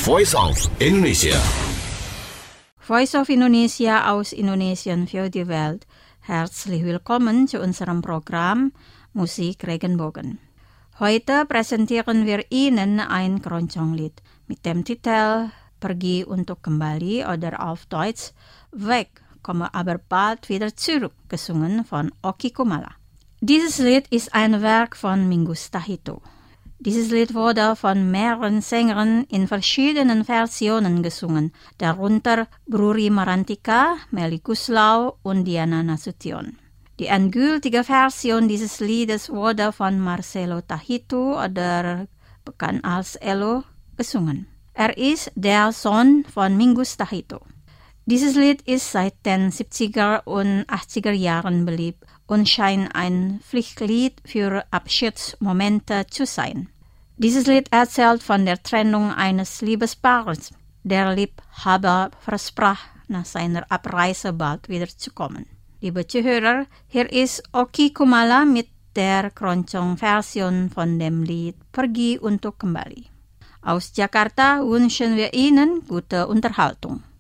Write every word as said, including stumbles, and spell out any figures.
Voice of Indonesia. Voice of Indonesia aus Indonesien für die Welt. Herzlich willkommen zu unserem Programm Musik Regenbogen. Heute präsentieren wir Ihnen ein Keroncong-Lied mit dem Titel Pergi untuk kembali oder auf Deutsch Weg, komme aber bald wieder zurück, gesungen von Oki Kumala. Dieses Lied ist ein Werk von Mingus Tahito. Dieses Lied wurde von mehreren Sängern in verschiedenen Versionen gesungen, darunter Bruri Marantika, Melly Guslau und Diana Nasution. Die endgültige Version dieses Liedes wurde von Marcelo Tahito oder bekannt als Elo gesungen. Er ist der Sohn von Mingus Tahito. Dieses Lied ist seit den siebziger und achtziger Jahren beliebt und scheint ein Pflichtlied für Abschiedsmomente zu sein. Dieses Lied erzählt von der Trennung eines Liebespaares. Der Liebhaber versprach, nach seiner Abreise bald wiederzukommen. Liebe Zuhörer, hier ist Oki Kumala mit der Keroncong-Version von dem Lied Pergi untuk kembali. Aus Jakarta wünschen wir Ihnen gute Unterhaltung.